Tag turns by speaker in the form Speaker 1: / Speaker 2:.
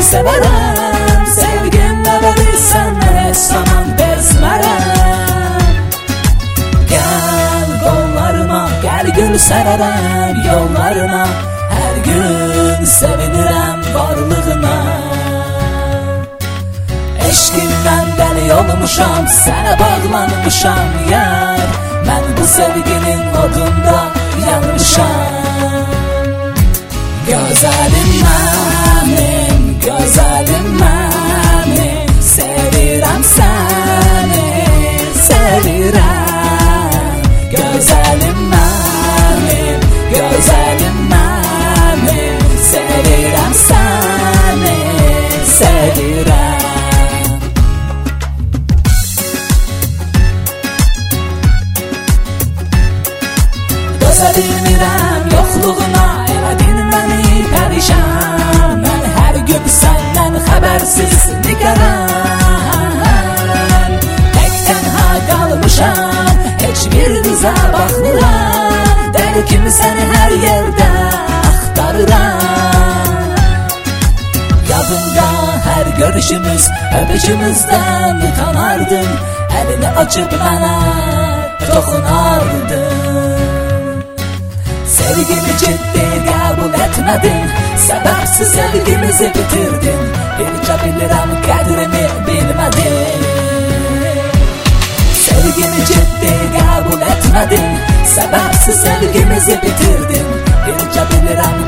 Speaker 1: severəm. Sevgim verirsən heç zaman bezmərəm. Gəl qollarıma, gəl gül sərərəm yollarına. Hər gün sevinirəm varlığına. Eşqimdən dəli olmuşam, sənə bağlanmışam yar. Mən bu sevginin odunda yanmışam. Gözəlim mənim, gözəlim mənim, sevirəm səni, sevirəm. Gözəlim mənim, gözəlim mənim, sevirəm səni, sevirəm. Sevinirəm yoxluğuna, elədin məni pərişan. Mən hər gün səndən xəbərsiz nigaran. Tək tənha qalmışam, heç bir qıza baxmıram. Dəli kimi səni hər yerdə axtarıram. Yadımda hər görüşümüz, öpüşümüzdən utanardım. Əlini açıb mənə toxunardın. Sevgimi ciddi qəbul etmədin, səbəbsiz sevgimizi bitirdin. Bircə bilirəm qədrimi bilmədin. Sevgimi ciddi qəbul etmədin, səbəbsiz sevgimizi bitirdin. Bircə bilirəm